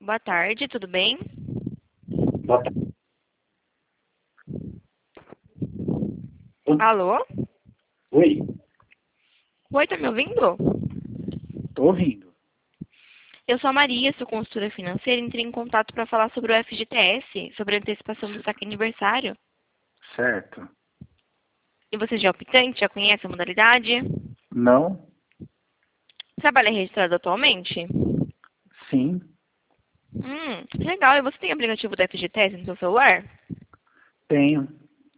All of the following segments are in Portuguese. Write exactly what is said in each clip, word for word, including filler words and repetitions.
Boa tarde, tudo bem? Boa tarde. Alô? Oi, Oi, tá me ouvindo? tô ouvindo. Eu sou a Maria, sou consultora financeira, entrei em contato para falar sobre o F G T S, sobre a antecipação do saque aniversário. Certo. E você já é optante, já conhece a modalidade? Não? Trabalha registrado atualmente? Sim. Hum, legal. E você tem aplicativo do F G T S no seu celular? Tenho.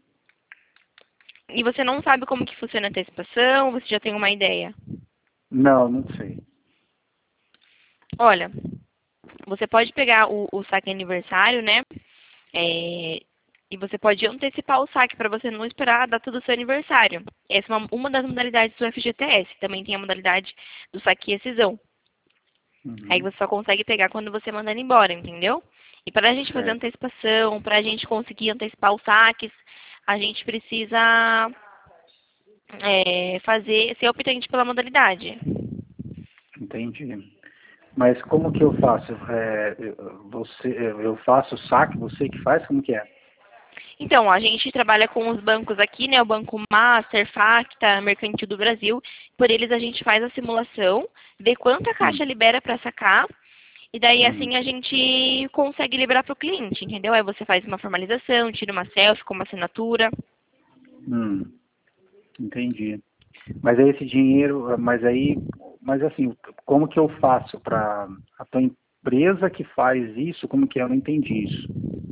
E você não sabe como que funciona a antecipação? Você já tem uma ideia? Não, não sei. Olha, você pode pegar o, o saque aniversário, né? É, e você pode antecipar o saque para você não esperar a data do seu aniversário. Essa é uma, uma das modalidades do F G T S. Também tem a modalidade do saque e excisão. Aí Uhum. você só consegue pegar quando você mandar ele embora, entendeu? E para a gente fazer Certo. antecipação, para a gente conseguir antecipar os saques, a gente precisa é, fazer, ser optante pela modalidade. Entendi. Mas como que eu faço? É, eu- você, eu faço o saque, você que faz? Como que é? Então, a gente trabalha com os bancos aqui, né? O Banco Master, Facta, Mercantil do Brasil. Por eles a gente faz a simulação, vê quanto a caixa Hum. libera para sacar, e daí Hum. assim a gente consegue liberar para o cliente, entendeu? Aí você faz uma formalização, tira uma selfie com uma assinatura. Hum. Entendi. Mas aí esse dinheiro, mas aí, mas assim, como que eu faço para a tua empresa que faz isso? Como que é? Eu não entendi isso.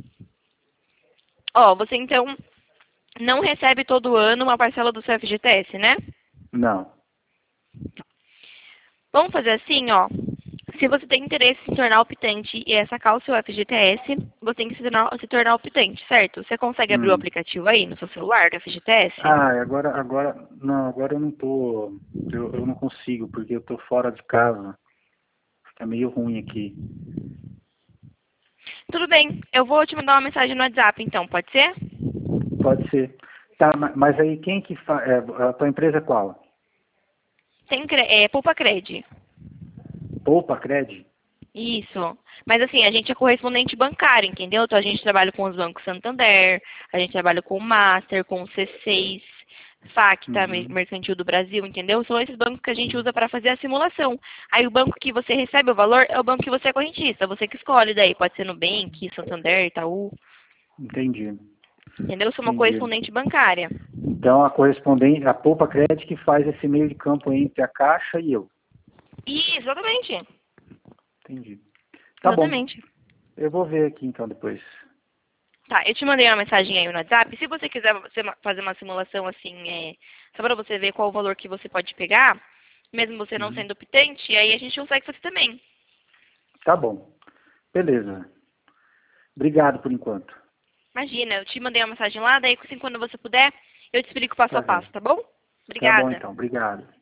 Ó, você então não recebe todo ano uma parcela do seu F G T S, né? Não. Vamos fazer assim, ó. Se você tem interesse em se tornar optante e é sacar o seu F G T S, você tem que se tornar, se tornar optante, certo? Você consegue abrir o Hum. aplicativo aí no seu celular do F G T S? Ah, agora, agora, não, agora eu não tô, eu, eu não consigo, porque eu tô fora de casa. Fica meio ruim aqui. Tudo bem, eu vou te mandar uma mensagem no WhatsApp, então, pode ser? Pode ser. Tá, ma- mas aí quem que faz, a tua empresa é qual? Tem, cre- é, Poupa Cred. Poupa Cred? Isso. Mas assim, a gente é correspondente bancário, entendeu? Então a gente trabalha com os bancos Santander, a gente trabalha com o Master, com o C seis, Facta, Mer- Uhum. Mercantil do Brasil, entendeu? São esses bancos que a gente usa para fazer a simulação. Aí o banco que você recebe o valor é o banco que você é correntista, você que escolhe daí. Pode ser Nubank, Santander, Itaú, Entendi, entendeu? Eu sou uma entendi. correspondente bancária. Então a correspondente, a Poupa Cred que faz esse meio de campo entre a Caixa e eu. Isso, exatamente. Entendi. Tá bom. Exatamente. Eu vou ver aqui então depois. Tá, eu te mandei uma mensagem aí no WhatsApp. Se você quiser você ma- fazer uma simulação assim, é, só para você ver qual o valor que você pode pegar, mesmo você não Uhum. sendo optante, aí a gente consegue fazer também. Tá bom. Beleza. Obrigado por enquanto. Imagina, eu te mandei uma mensagem lá, daí assim, quando você puder, eu te explico passo a Tá, passo, bem. tá bom? Tá bom Obrigada. então. Obrigado.